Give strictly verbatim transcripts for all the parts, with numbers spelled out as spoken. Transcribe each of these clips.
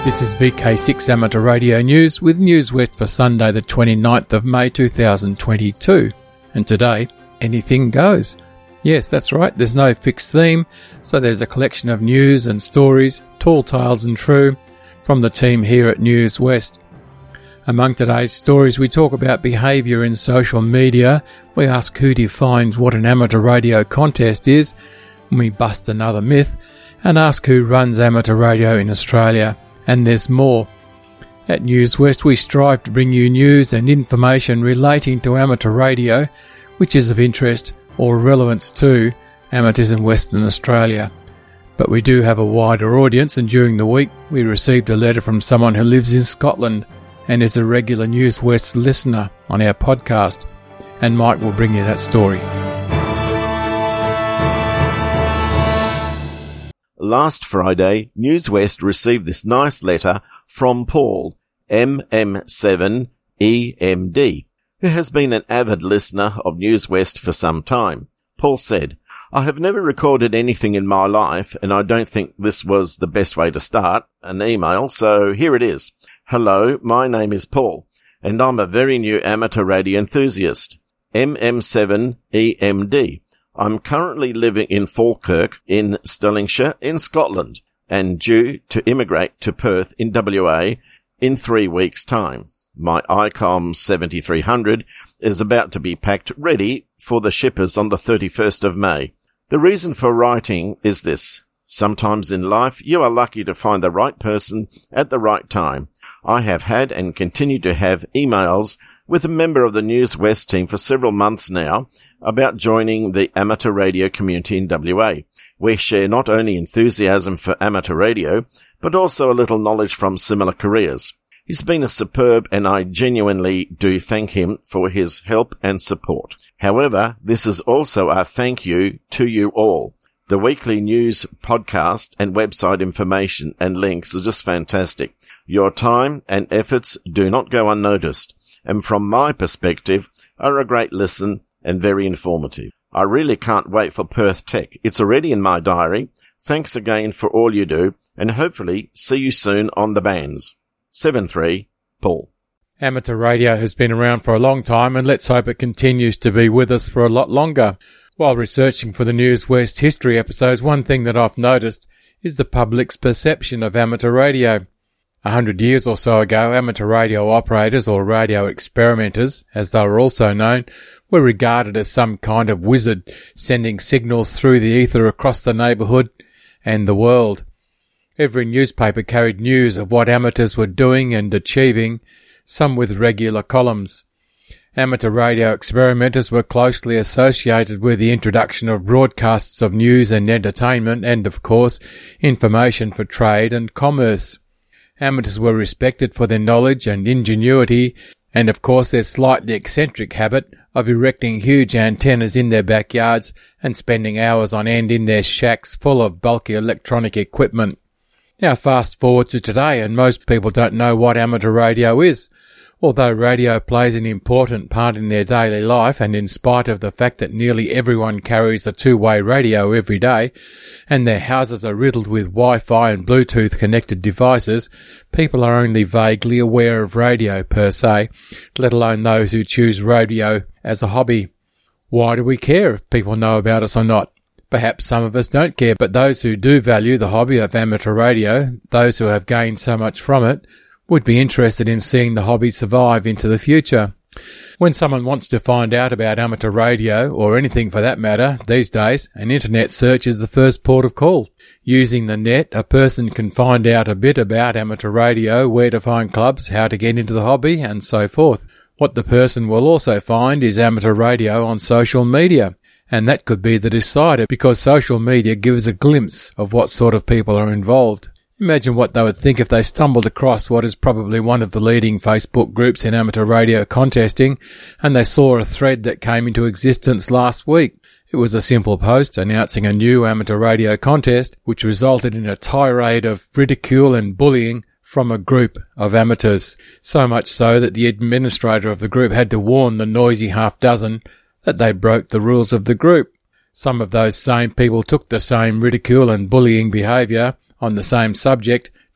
This is V K six Amateur Radio News with News West for Sunday the twenty-ninth of May two thousand twenty-two. And today, anything goes. Yes, that's right, there's no fixed theme, so there's a collection of news and stories, tall tales and true, from the team here at News West. Among today's stories, we talk about behaviour in social media, we ask who defines what an amateur radio contest is, we bust another myth, and ask who runs amateur radio in Australia. And there's more. At News West, we strive to bring you news and information relating to amateur radio, which is of interest or relevance to amateurs in Western Australia. But we do have a wider audience, and during the week we received a letter from someone who lives in Scotland and is a regular News West listener on our podcast. And Mike will bring you that story. Last Friday, News West received this nice letter from Paul, M M seven E M D, who has been an avid listener of News West for some time. Paul said, I have never recorded anything in my life, and I don't think this was the best way to start an email, so here it is. Hello, my name is Paul, and I'm a very new amateur radio enthusiast. M M seven E M D. I'm currently living in Falkirk in Stirlingshire in Scotland and due to immigrate to Perth in W A in three weeks' time. My I COM seventy-three hundred is about to be packed ready for the shippers on the thirty-first of May. The reason for writing is this. Sometimes in life you are lucky to find the right person at the right time. I have had and continue to have emails with a member of the News West team for several months now about joining the amateur radio community in W A. We share not only enthusiasm for amateur radio, but also a little knowledge from similar careers. He's been a superb, and I genuinely do thank him for his help and support. However, this is also a thank you to you all. The weekly news, podcast, and website information and links are just fantastic. Your time and efforts do not go unnoticed, and from my perspective, are a great listen and very informative. I really can't wait for Perth Tech. It's already in my diary. Thanks again for all you do, and hopefully see you soon on the bands. seven three, Paul. Amateur radio has been around for a long time, and let's hope it continues to be with us for a lot longer. While researching for the News West history episodes, one thing that I've noticed is the public's perception of amateur radio. A hundred years or so ago, amateur radio operators, or radio experimenters, as they were also known, were regarded as some kind of wizard, sending signals through the ether across the neighbourhood and the world. Every newspaper carried news of what amateurs were doing and achieving, some with regular columns. Amateur radio experimenters were closely associated with the introduction of broadcasts of news and entertainment and, of course, information for trade and commerce. Amateurs were respected for their knowledge and ingenuity and, of course, their slightly eccentric habit of erecting huge antennas in their backyards and spending hours on end in their shacks full of bulky electronic equipment. Now fast forward to today, and most people don't know what amateur radio is. Although radio plays an important part in their daily life, and in spite of the fact that nearly everyone carries a two-way radio every day, and their houses are riddled with Wi-Fi and Bluetooth connected devices, people are only vaguely aware of radio per se, let alone those who choose radio as a hobby. Why do we care if people know about us or not? Perhaps some of us don't care, but those who do value the hobby of amateur radio, those who have gained so much from it, would be interested in seeing the hobby survive into the future. When someone wants to find out about amateur radio, or anything for that matter, these days, an internet search is the first port of call. Using the net, a person can find out a bit about amateur radio, where to find clubs, how to get into the hobby, and so forth. What the person will also find is amateur radio on social media. And that could be the decider, because social media gives a glimpse of what sort of people are involved. Imagine what they would think if they stumbled across what is probably one of the leading Facebook groups in amateur radio contesting, and they saw a thread that came into existence last week. It was a simple post announcing a new amateur radio contest, which resulted in a tirade of ridicule and bullying from a group of amateurs, so much so that the administrator of the group had to warn the noisy half-dozen that they broke the rules of the group. Some of those same people took the same ridicule and bullying behaviour on the same subject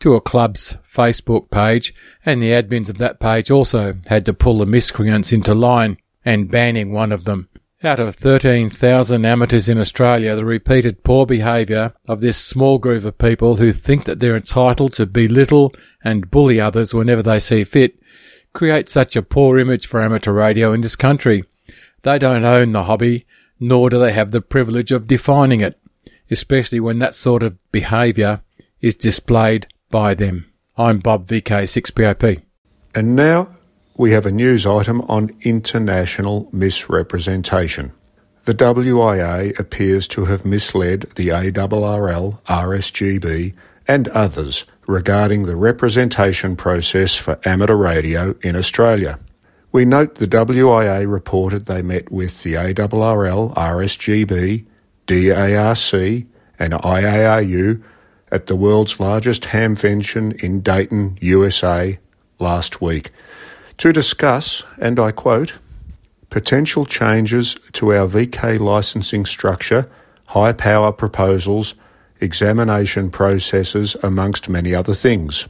to a club's Facebook page, and the admins of that page also had to pull the miscreants into line and banning one of them. Out of thirteen thousand amateurs in Australia, the repeated poor behaviour of this small group of people who think that they're entitled to belittle and bully others whenever they see fit creates such a poor image for amateur radio in this country. They don't own the hobby, nor do they have the privilege of defining it, especially when that sort of behaviour is displayed by them. I'm Bob, V K six P O P. And now we have a news item on international misrepresentation. The W I A appears to have misled the A R R L, R S G B and others regarding the representation process for amateur radio in Australia. We note the W I A reported they met with the A R R L, R S G B, D A R C and I A R U at the world's largest hamvention in Dayton, U S A, last week to discuss, and I quote, potential changes to our V K licensing structure, high power proposals, examination processes, amongst many other things.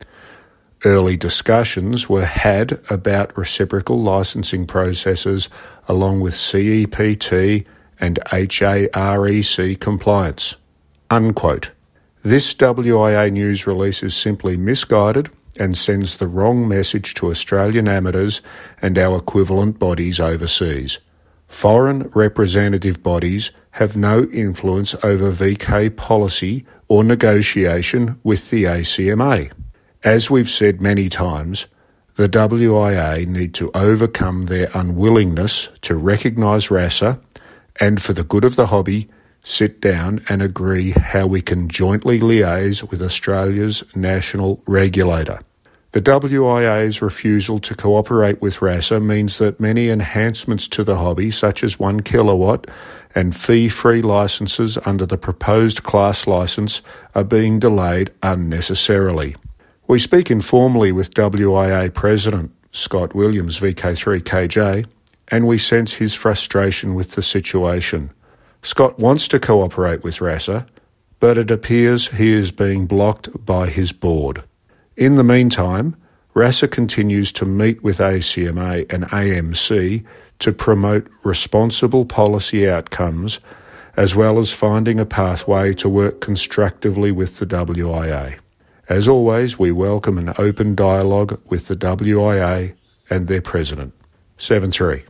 Early discussions were had about reciprocal licensing processes along with C E P T and H A R E C compliance. Unquote. This W I A news release is simply misguided and sends the wrong message to Australian amateurs and our equivalent bodies overseas. Foreign representative bodies have no influence over V K policy or negotiation with the A C M A. As we've said many times, the W I A need to overcome their unwillingness to recognise RASA and, for the good of the hobby, sit down and agree how we can jointly liaise with Australia's national regulator. The W I A's refusal to cooperate with RASA means that many enhancements to the hobby, such as one kilowatt and fee-free licences under the proposed class licence, are being delayed unnecessarily. We speak informally with W I A President Scott Williams, V K three K J, and we sense his frustration with the situation. Scott wants to cooperate with RASA, but it appears he is being blocked by his board. In the meantime, RASA continues to meet with A C M A and A M C to promote responsible policy outcomes, as well as finding a pathway to work constructively with the W I A. As always, we welcome an open dialogue with the W I A and their president. seven three.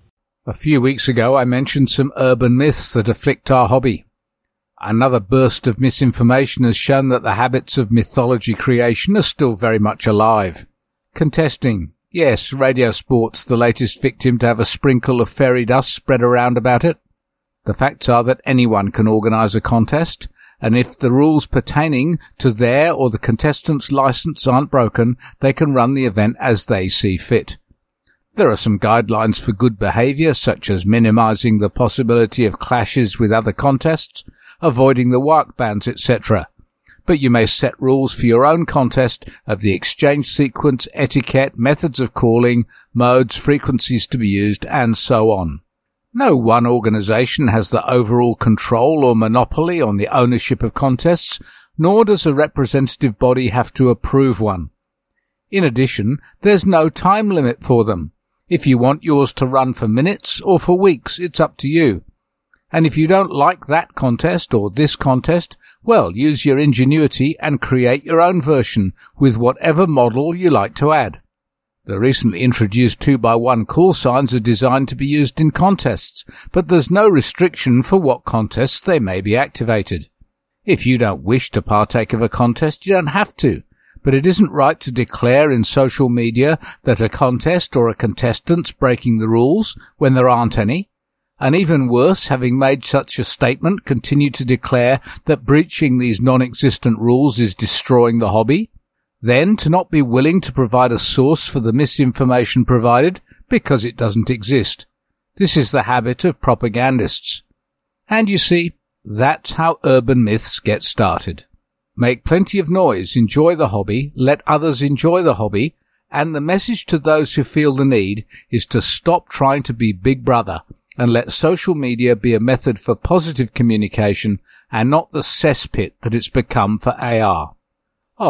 A few weeks ago I mentioned some urban myths that afflict our hobby. Another burst of misinformation has shown that the habits of mythology creation are still very much alive. Contesting. Yes, radio sport's the latest victim to have a sprinkle of fairy dust spread around about it. The facts are that anyone can organise a contest, and if the rules pertaining to their or the contestant's licence aren't broken, they can run the event as they see fit. There are some guidelines for good behaviour, such as minimising the possibility of clashes with other contests, avoiding the work bans, et cetera. But you may set rules for your own contest of the exchange sequence, etiquette, methods of calling, modes, frequencies to be used, and so on. No one organisation has the overall control or monopoly on the ownership of contests, nor does a representative body have to approve one. In addition, there's no time limit for them. If you want yours to run for minutes or for weeks, it's up to you. And if you don't like that contest or this contest, well, use your ingenuity and create your own version with whatever model you like to add. The recently introduced two by one call signs are designed to be used in contests, but there's no restriction for what contests they may be activated. If you don't wish to partake of a contest, you don't have to. But it isn't right to declare in social media that a contest or a contestant's breaking the rules when there aren't any. And even worse, having made such a statement, continue to declare that breaching these non-existent rules is destroying the hobby. Then to not be willing to provide a source for the misinformation provided because it doesn't exist. This is the habit of propagandists. And you see, that's how urban myths get started. Make plenty of noise, enjoy the hobby, let others enjoy the hobby, and the message to those who feel the need is to stop trying to be Big Brother and let social media be a method for positive communication and not the cesspit that it's become for A R. Oh,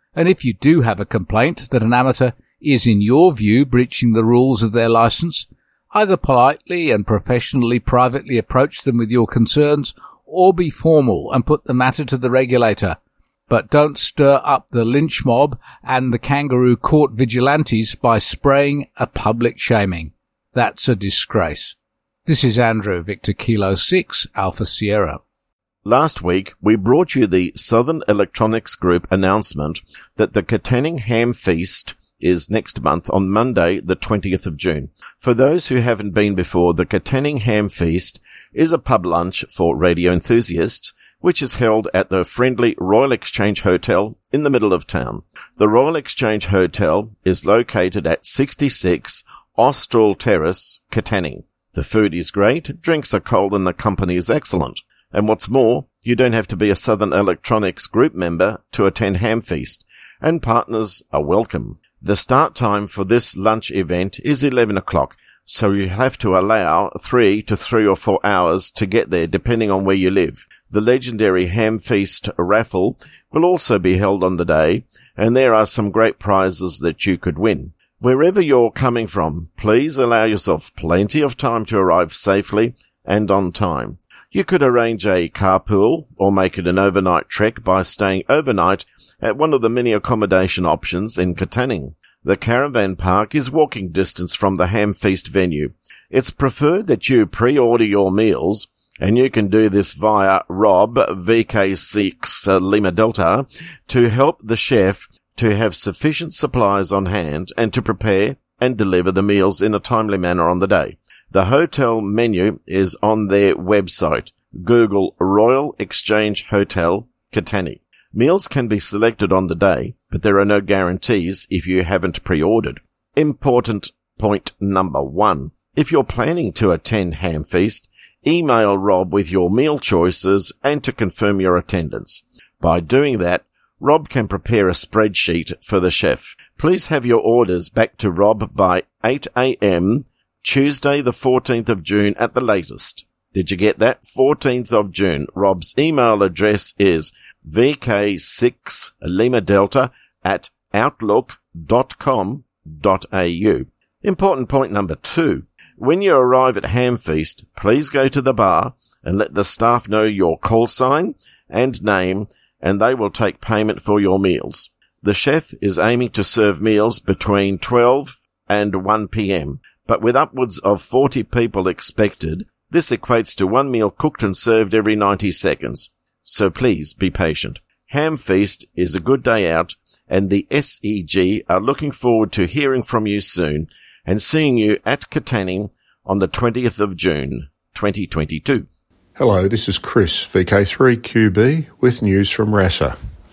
And if you do have a complaint that an amateur is, in your view, breaching the rules of their licence, either politely and professionally privately approach them with your concerns, or be formal and put the matter to the regulator. But don't stir up the lynch mob and the kangaroo court vigilantes by spraying a public shaming. That's a disgrace. This is Andrew, Victor Kilo six, Alpha Sierra. Last week, we brought you the Southern Electronics Group announcement that the Katanning Ham Feast is next month on Monday, the twentieth of June. For those who haven't been before, the Katanning Ham Feast is a pub lunch for radio enthusiasts, which is held at the friendly Royal Exchange Hotel in the middle of town. The Royal Exchange Hotel is located at sixty-six Austral Terrace, Katanning. The food is great, drinks are cold, and the company is excellent. And what's more, you don't have to be a Southern Electronics Group member to attend Ham Feast, and partners are welcome. The start time for this lunch event is eleven o'clock, so you have to allow three to three or four hours to get there depending on where you live. The legendary Ham Feast raffle will also be held on the day, and there are some great prizes that you could win. Wherever you're coming from, please allow yourself plenty of time to arrive safely and on time. You could arrange a carpool or make it an overnight trek by staying overnight at one of the many accommodation options in Katanning. The caravan park is walking distance from the Ham Feast venue. It's preferred that you pre-order your meals, and you can do this via Rob, V K six uh, Lima Delta, to help the chef to have sufficient supplies on hand and to prepare and deliver the meals in a timely manner on the day. The hotel menu is on their website. Google Royal Exchange Hotel, Katanning. Meals can be selected on the day, but there are no guarantees if you haven't pre-ordered. Important point number one. If you're planning to attend Ham Feast, email Rob with your meal choices and to confirm your attendance. By doing that, Rob can prepare a spreadsheet for the chef. Please have your orders back to Rob by eight a.m. Tuesday the fourteenth of June at the latest. Did you get that? fourteenth of June. Rob's email address is v k six Lima Delta at outlook dot com dot a u. Important point number two. When you arrive at Ham Feast, please go to the bar and let the staff know your call sign and name, and they will take payment for your meals. The chef is aiming to serve meals between twelve and one p.m., but with upwards of forty people expected, this equates to one meal cooked and served every ninety seconds. So please be patient. Ham Feast is a good day out, and the S E G are looking forward to hearing from you soon and seeing you at Katanning on the twentieth of June, twenty twenty-two. Hello, this is Chris, V K three Q B, with news from RASA.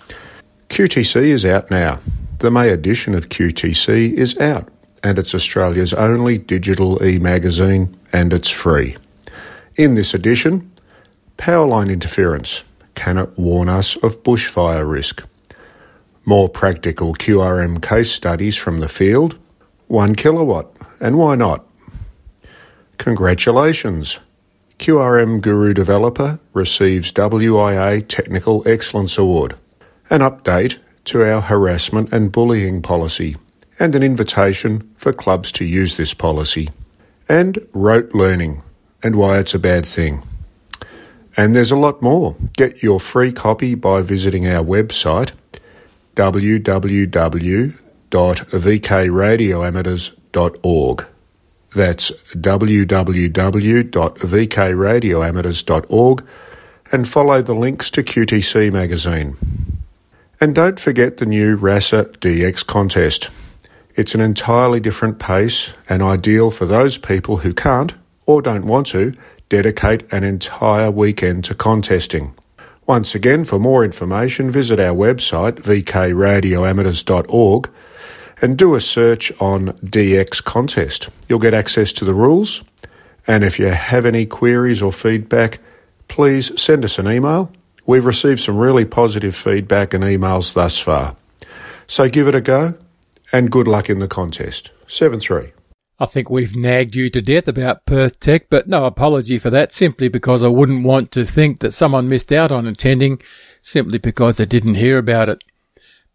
Q T C is out now. The May edition of Q T C is out, and it's Australia's only digital e-magazine, and it's free. In this edition, power line interference. Can it warn us of bushfire risk? More practical Q R M case studies from the field. One kilowatt, and why not? Congratulations! Q R M Guru Developer receives W I A Technical Excellence Award. An update to our harassment and bullying policy, and an invitation for clubs to use this policy. And rote learning, and why it's a bad thing. And there's a lot more. Get your free copy by visiting our website, w w w dot v k radio amateurs dot org. That's w w w dot v k radio amateurs dot org, and follow the links to Q T C magazine. And don't forget the new RASA D X contest. It's an entirely different pace and ideal for those people who can't, or don't want to, dedicate an entire weekend to contesting. Once again, for more information, visit our website, v k radio amateurs dot org, and do a search on D X contest. You'll get access to the rules, and if you have any queries or feedback, please send us an email. We've received some really positive feedback and emails thus far. So give it a go, and good luck in the contest. seven three. I think we've nagged you to death about Perth Tech, but no apology for that, simply because I wouldn't want to think that someone missed out on attending simply because they didn't hear about it.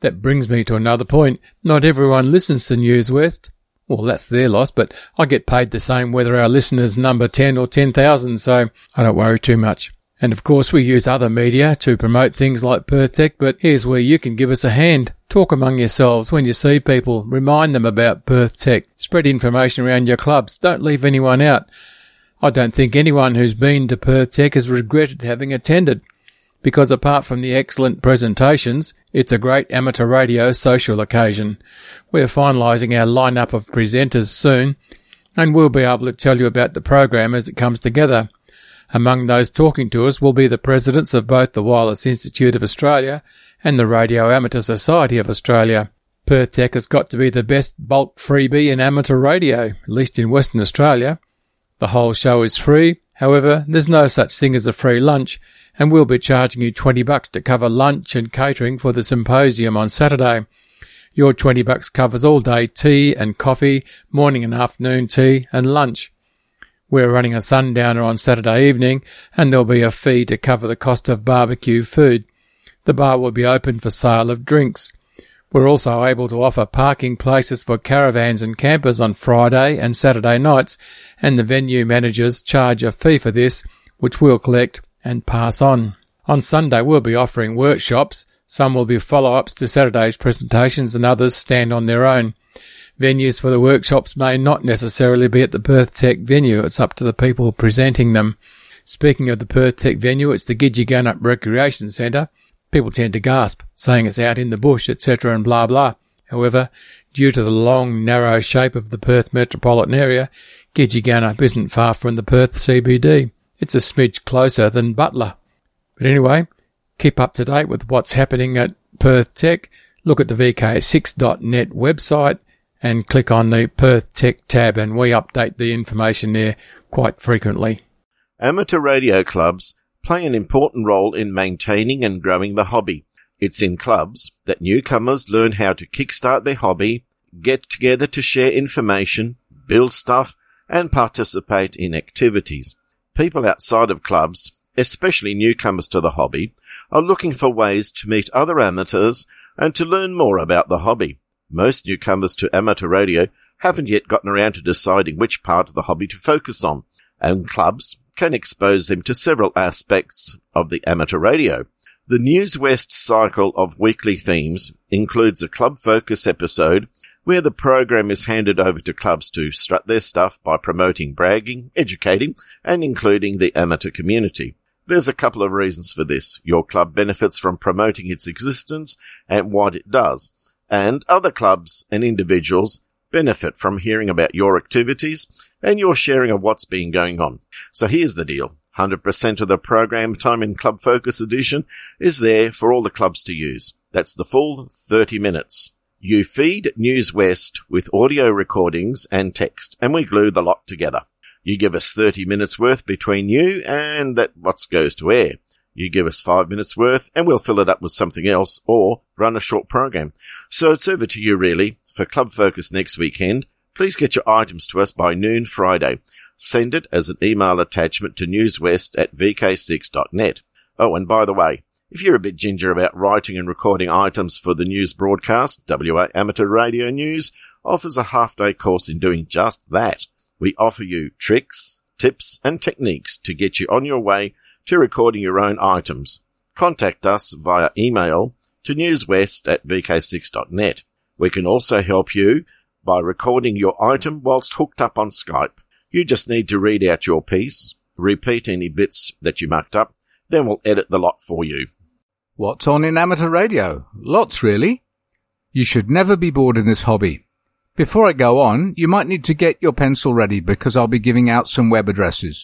That brings me to another point. Not everyone listens to News West. Well, that's their loss, but I get paid the same whether our listeners number ten or ten thousand, so I don't worry too much. And of course we use other media to promote things like Perth Tech, but here's where you can give us a hand. Talk among yourselves when you see people. Remind them about Perth Tech. Spread information around your clubs. Don't leave anyone out. I don't think anyone who's been to Perth Tech has regretted having attended, because apart from the excellent presentations, it's a great amateur radio social occasion. We're finalising our lineup of presenters soon, and we'll be able to tell you about the program as it comes together. Among those talking to us will be the presidents of both the Wireless Institute of Australia and the Radio Amateur Society of Australia. Perth Tech has got to be the best bulk freebie in amateur radio, at least in Western Australia. The whole show is free. However, there's no such thing as a free lunch, and we'll be charging you twenty bucks to cover lunch and catering for the symposium on Saturday. Your twenty bucks covers all day tea and coffee, morning and afternoon tea and lunch. We're running a sundowner on Saturday evening, and there'll be a fee to cover the cost of barbecue food. The bar will be open for sale of drinks. We're also able to offer parking places for caravans and campers on Friday and Saturday nights, and the venue managers charge a fee for this, which we'll collect and pass on. On Sunday we'll be offering workshops. Some will be follow-ups to Saturday's presentations and others stand on their own. Venues for the workshops may not necessarily be at the Perth Tech venue. It's up to the people presenting them. Speaking of the Perth Tech venue, it's the Gidgegunnup Recreation Centre. People tend to gasp, saying it's out in the bush, et cetera and blah blah. However, due to the long, narrow shape of the Perth metropolitan area, Gidgegunnup isn't far from the Perth C B D. It's a smidge closer than Butler. But anyway, keep up to date with what's happening at Perth Tech. Look at the V K six dot net website and click on the Perth Tech tab, and we update the information there quite frequently. Amateur radio clubs play an important role in maintaining and growing the hobby. It's in clubs that newcomers learn how to kickstart their hobby, get together to share information, build stuff, and participate in activities. People outside of clubs, especially newcomers to the hobby, are looking for ways to meet other amateurs and to learn more about the hobby. Most newcomers to amateur radio haven't yet gotten around to deciding which part of the hobby to focus on, and clubs can expose them to several aspects of the amateur radio. The News West cycle of weekly themes includes a club focus episode where the program is handed over to clubs to strut their stuff by promoting, bragging, educating, and including the amateur community. There's a couple of reasons for this. Your club benefits from promoting its existence and what it does, and other clubs and individuals benefit from hearing about your activities and your sharing of what's been going on. So here's the deal. one hundred percent of the program time in Club Focus Edition is there for all the clubs to use. That's the full thirty minutes. You feed News West with audio recordings and text, and we glue the lot together. You give us thirty minutes worth between you and that what goes to air. You give us five minutes worth and we'll fill it up with something else or run a short program. So it's over to you really. For Club Focus next weekend, please get your items to us by noon Friday. Send it as an email attachment to newswest at v k six dot net. Oh, and by the way, if you're a bit ginger about writing and recording items for the news broadcast, W A Amateur Radio News offers a half-day course in doing just that. We offer you tricks, tips, and techniques to get you on your way to recording your own items. Contact us via email to newswest at v k six dot net. We can also help you by recording your item whilst hooked up on Skype. You just need to read out your piece, repeat any bits that you mucked up, then we'll edit the lot for you. What's on in amateur radio? Lots, really. You should never be bored in this hobby. Before I go on, you might need to get your pencil ready because I'll be giving out some web addresses.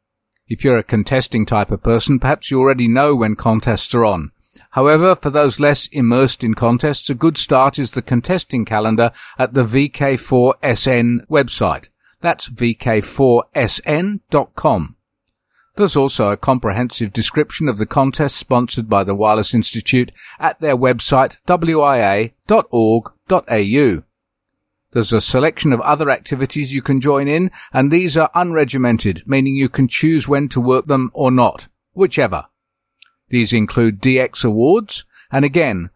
If you're a contesting type of person, perhaps you already know when contests are on. However, for those less immersed in contests, a good start is the contesting calendar at the V K four S N website. That's v k four s n dot com. There's also a comprehensive description of the contest sponsored by the Wireless Institute at their website w i a dot org dot a u. There's a selection of other activities you can join in, and these are unregimented, meaning you can choose when to work them or not, whichever. These include D X Awards, and again,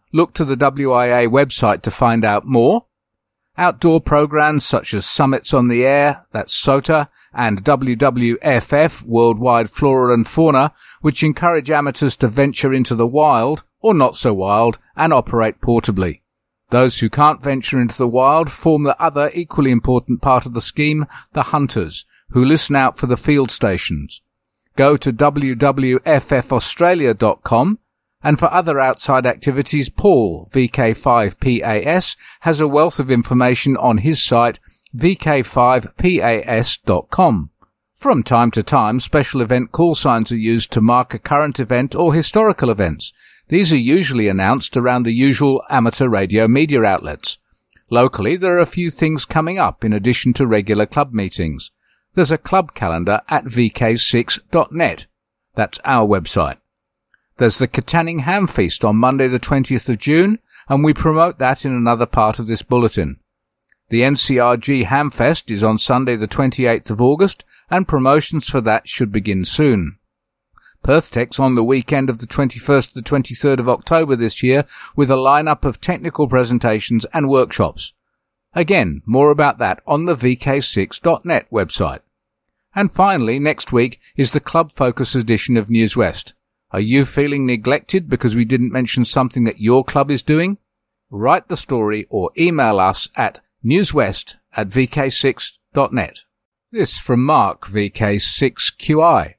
look to the W I A website to find out more. Outdoor programs such as Summits on the Air, that's SOTA, and W W F F, Worldwide Flora and Fauna, which encourage amateurs to venture into the wild, or not so wild, and operate portably. Those who can't venture into the wild form the other equally important part of the scheme, the hunters, who listen out for the field stations. Go to w w f f australia dot com, and for other outside activities, Paul, V K five P A S, has a wealth of information on his site, v k five p a s dot com. From time to time, special event call signs are used to mark a current event or historical events. These are usually announced around the usual amateur radio media outlets. Locally, there are a few things coming up in addition to regular club meetings. There's a club calendar at v k six dot net. That's our website. There's the Katanning Ham Feast on Monday the twentieth of June, and we promote that in another part of this bulletin. The N C R G Hamfest is on Sunday the twenty-eighth of August, and promotions for that should begin soon. PerthTech's on the weekend of the twenty-first to the twenty-third of October this year, with a lineup of technical presentations and workshops. Again, more about that on the v k six dot net website. And finally, next week is the Club Focus edition of News West. Are you feeling neglected because we didn't mention something that your club is doing? Write the story or email us at newswest at v k six dot net. This from Mark, V K six Q I.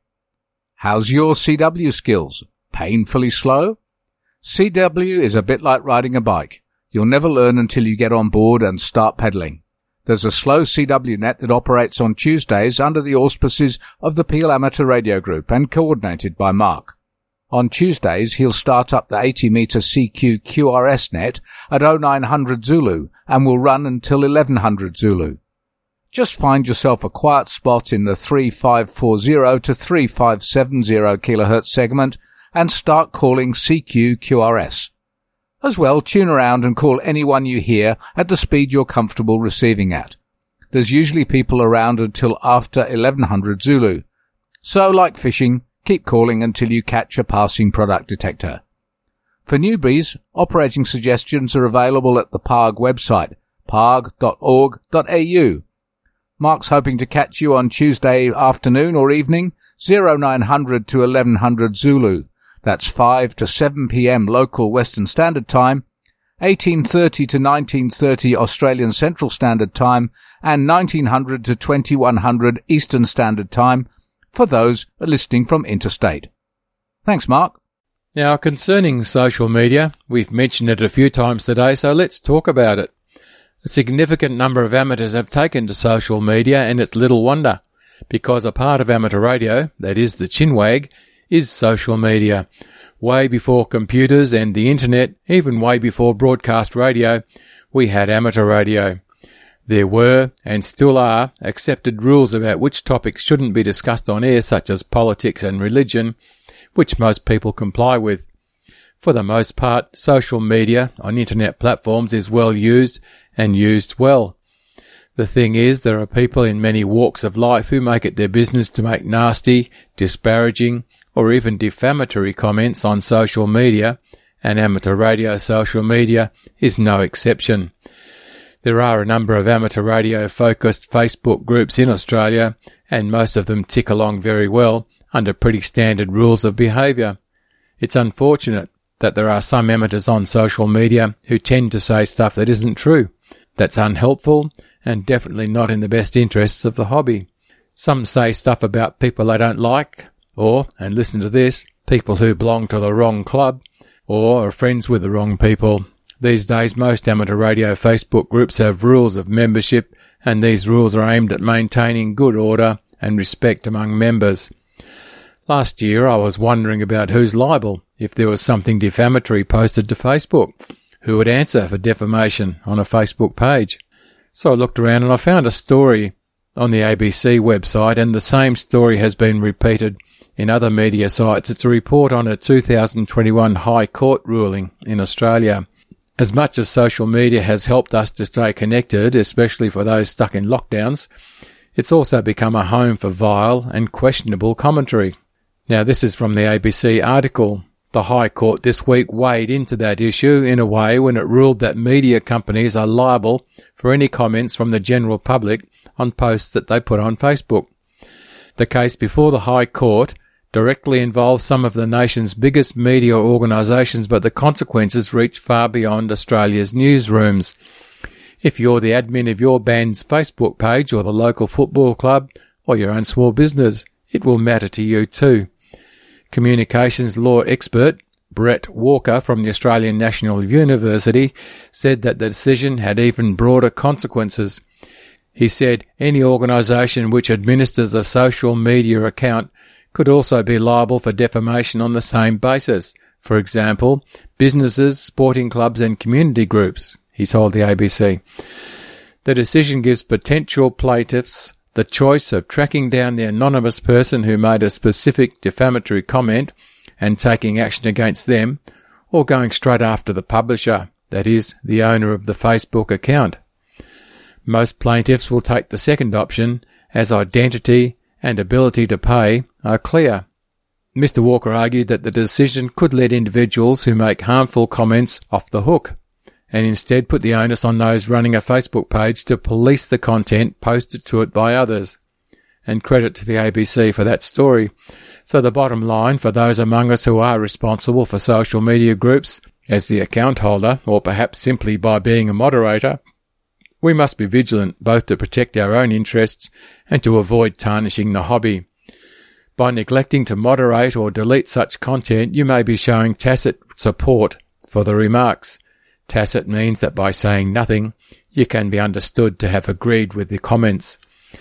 How's your C W skills? Painfully slow? C W is a bit like riding a bike. You'll never learn until you get on board and start pedaling. There's a slow C W net that operates on Tuesdays under the auspices of the Peel Amateur Radio Group and coordinated by Mark. On Tuesdays, he'll start up the eighty metre C Q Q R S net at oh nine hundred Zulu and will run until eleven hundred Zulu. Just find yourself a quiet spot in the three five four zero to three five seven zero kilohertz segment and start calling C Q Q R S. As well, tune around and call anyone you hear at the speed you're comfortable receiving at. There's usually people around until after eleven hundred Zulu. So, like fishing, keep calling until you catch a passing product detector. For newbies, operating suggestions are available at the P A R G website, p a r g dot org dot a u. Mark's hoping to catch you on Tuesday afternoon or evening, oh nine hundred to eleven hundred Zulu. That's five to seven p m local Western Standard Time, eighteen thirty to nineteen thirty Australian Central Standard Time, and nineteen hundred to twenty-one hundred Eastern Standard Time, for those listening from interstate. Thanks, Mark. Now, concerning social media, we've mentioned it a few times today, so let's talk about it. A significant number of amateurs have taken to social media, and it's little wonder, because a part of amateur radio, that is the chinwag, is social media. Way before computers and the internet, even way before broadcast radio, we had amateur radio. There were, and still are, accepted rules about which topics shouldn't be discussed on air, such as politics and religion, which most people comply with. For the most part, social media on internet platforms is well used and used well. The thing is, there are people in many walks of life who make it their business to make nasty, disparaging, or even defamatory comments on social media, and amateur radio social media is no exception. There are a number of amateur radio-focused Facebook groups in Australia, and most of them tick along very well under pretty standard rules of behaviour. It's unfortunate that there are some amateurs on social media who tend to say stuff that isn't true. That's unhelpful and definitely not in the best interests of the hobby. Some say stuff about people they don't like, or, and listen to this, people who belong to the wrong club, or are friends with the wrong people. These days, most amateur radio Facebook groups have rules of membership, and these rules are aimed at maintaining good order and respect among members. Last year, I was wondering about who's liable if there was something defamatory posted to Facebook. Who would answer for defamation on a Facebook page? So I looked around and I found a story on the A B C website, and the same story has been repeated in other media sites. It's a report on a two thousand twenty-one High Court ruling in Australia. As much as social media has helped us to stay connected, especially for those stuck in lockdowns, it's also become a home for vile and questionable commentary. Now, this is from the A B C article. The High Court this week weighed into that issue in a way when it ruled that media companies are liable for any comments from the general public on posts that they put on Facebook. The case before the High Court directly involves some of the nation's biggest media organisations, but the consequences reach far beyond Australia's newsrooms. If you're the admin of your band's Facebook page or the local football club or your own small business, it will matter to you too. Communications law expert Brett Walker from the Australian National University said that the decision had even broader consequences. He said any organisation which administers a social media account could also be liable for defamation on the same basis. For example, businesses, sporting clubs and community groups, he told the A B C. The decision gives potential plaintiffs the choice of tracking down the anonymous person who made a specific defamatory comment and taking action against them, or going straight after the publisher, that is, the owner of the Facebook account. Most plaintiffs will take the second option, as identity and ability to pay are clear. Mister Walker argued that the decision could let individuals who make harmful comments off the hook, and instead put the onus on those running a Facebook page to police the content posted to it by others. And credit to the A B C for that story. So the bottom line for those among us who are responsible for social media groups, as the account holder, or perhaps simply by being a moderator, we must be vigilant both to protect our own interests and to avoid tarnishing the hobby. By neglecting to moderate or delete such content, you may be showing tacit support for the remarks. Tacit means that by saying nothing, you can be understood to have agreed with the comments.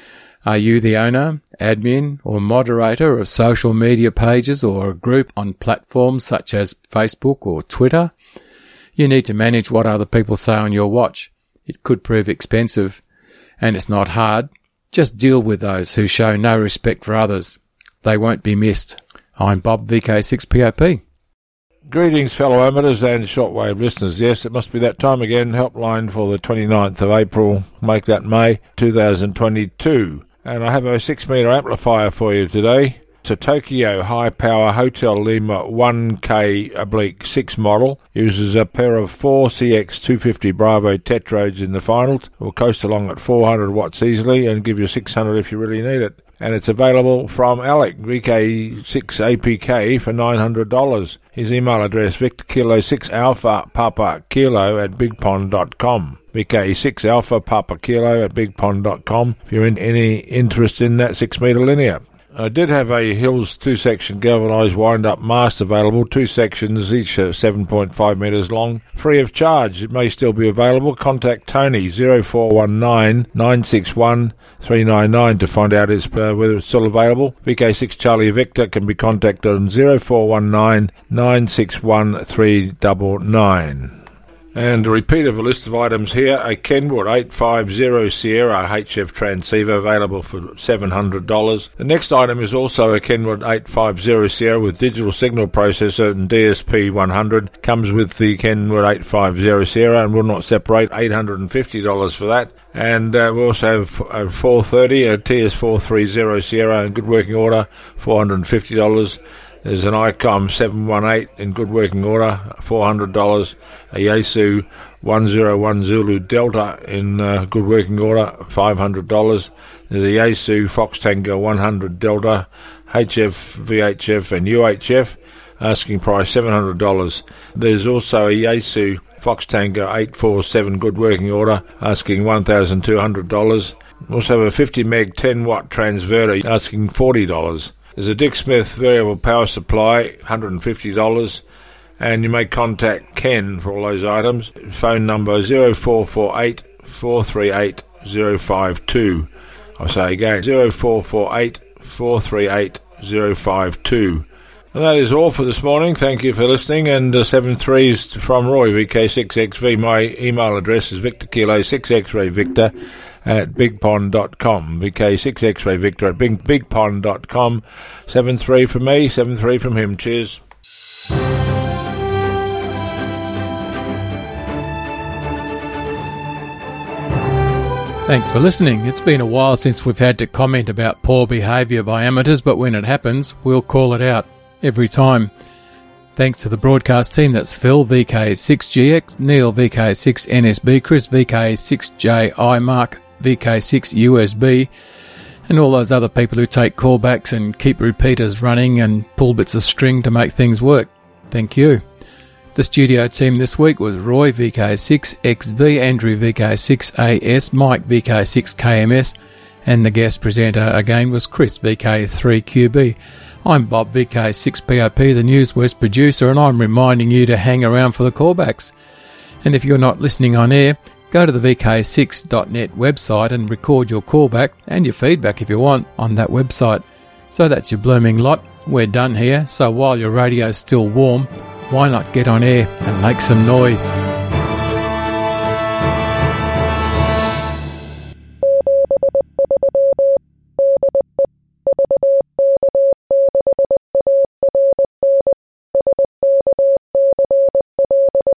Are you the owner, admin, or moderator of social media pages or a group on platforms such as Facebook or Twitter? You need to manage what other people say on your watch. It could prove expensive, and it's not hard. Just deal with those who show no respect for others. They won't be missed. I'm Bob, V K six P O P. Greetings, fellow amateurs and shortwave listeners. Yes, it must be that time again. Helpline for the twenty-ninth of April, make that May, two thousand twenty-two. And I have a six metre amplifier for you today. It's a Tokyo high-power Hotel Lima one K oblique six model. Uses a pair of four C X two fifty Bravo tetrodes in the finals. Will coast along at four hundred watts easily and give you six hundred if you really need it. And it's available from Alec, V K six A P K, for nine hundred dollars. His email address, Victor Kilo six Alpha Papa Kilo at big pond dot com. V K six Alpha Papa Kilo at big pond dot com if you're in any interest in that six metre linear. I did have a Hills two-section galvanised wind-up mast available, two sections, each uh, seven point five metres long, free of charge. It may still be available. Contact Tony, zero four one nine, nine six one, three nine nine to find out it's, uh, whether it's still available. V K six Charlie Victor can be contacted on zero four one nine, nine six one, three nine nine. And a repeat of a list of items here, a Kenwood eight five zero Sierra H F transceiver available for seven hundred dollars. The next item is also a Kenwood eight five zero Sierra with digital signal processor and D S P one hundred. Comes with the Kenwood eight five zero Sierra and will not separate, eight hundred fifty dollars for that. And uh, we also have a four thirty, a T S four thirty Sierra in good working order, four hundred fifty dollars. There's an ICOM seven one eight in good working order, four hundred dollars. A Yaesu one zero one Zulu Delta in uh, good working order, five hundred dollars. There's a Yaesu Fox Tango one hundred Delta, H F, V H F and U H F, asking price seven hundred dollars. There's also a Yaesu Fox Tango eight four seven good working order, asking one thousand two hundred dollars. Also have a fifty meg ten watt transverter, asking forty dollars. There's a Dick Smith variable power supply, one hundred fifty dollars, and you may contact Ken for all those items. Phone number zero four four eight, four three eight, zero five two. I'll say again, zero four four eight, four three eight, zero five two. And that is all for this morning. Thank you for listening. And uh, seven threes from Roy, V K six X V. My email address is Victor Kilo six X-Ray Victor at big pond dot com. V K six X-Ray Victor at big, big pond dot com. seven three from me, seven three from him. Cheers. Thanks for listening. It's been a while since we've had to comment about poor behaviour by amateurs, but when it happens, we'll call it out every time. Thanks to the broadcast team, that's Phil, V K six G X, Neil, V K six N S B, Chris, V K six J I, Mark, V K six U S B, and all those other people who take callbacks and keep repeaters running and pull bits of string to make things work. Thank you. The studio team this week was Roy, V K six X V, Andrew, V K six A S, Mike, V K six K M S, and the guest presenter again was Chris, V K three Q B. I'm Bob, V K six P O P, the News West producer, and I'm reminding you to hang around for the callbacks. And if you're not listening on air, go to the V K six dot net website and record your callback and your feedback if you want on that website. So that's your blooming lot. We're done here, so while your radio's still warm, why not get on air and make some noise?